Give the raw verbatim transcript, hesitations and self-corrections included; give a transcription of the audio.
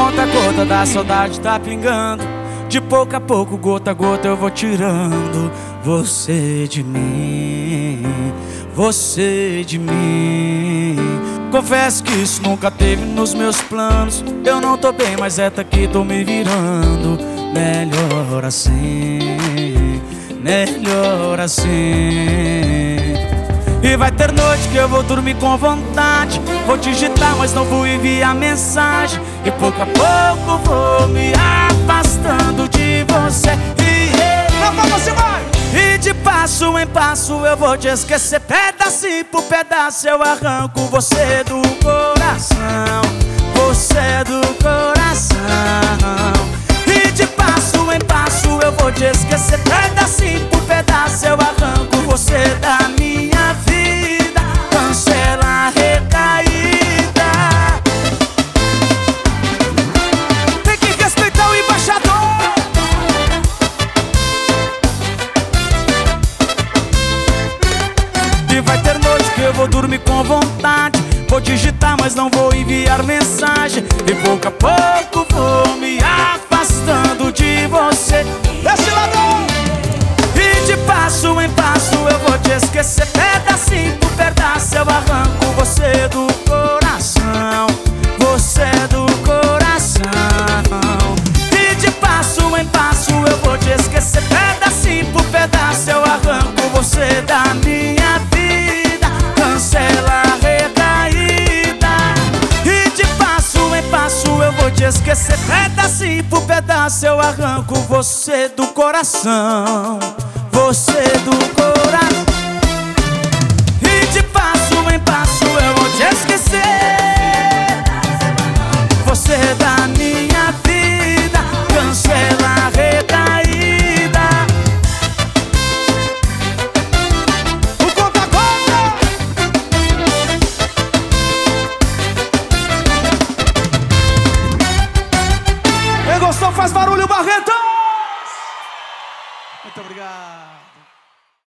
conta a gota da saudade tá pingando. De pouco a pouco, gota a gota eu vou tirando você de mim, você de mim. Confesso que isso nunca teve nos meus planos. Eu não tô bem, mas é daqui tô me virando. Melhor assim, melhor assim. E vai ter noite que eu vou dormir com vontade. Vou digitar, mas não vou enviar mensagem. E pouco a pouco vou me afastando de você. E Não, você vai! E de passo em passo eu vou te esquecer. Pedacinho por pedaço eu arranco você do coração, você do coração. E de passo em passo eu vou te esquecer. Pedacinho por pedaço eu arranco você da minha vida. Cancela a recaída. Tem que respeitar o embaixador. E vai ter noite que eu vou dormir com vontade. Vou digitar, mas não vou enviar mensagem. E pouco a pouco vou me afastando de você. Desce ladrão! E de passo em passo eu vou te esquecer. Pedacinho por pedaço eu arranco você do coração, você do coração. E de passo em passo eu vou te esquecer. Pedacinho por pedaço eu arranco você da minha vida. Cancela a recaída. E de passo em passo eu vou te esquecer. Pedacinho por pedaço eu arranco você do coração, você do coração. E de passo em passo eu vou te esquecer. Você da minha vida. Cancela a recaída. O conta-gota! Quem gostou faz barulho, Barreto! Muito obrigado.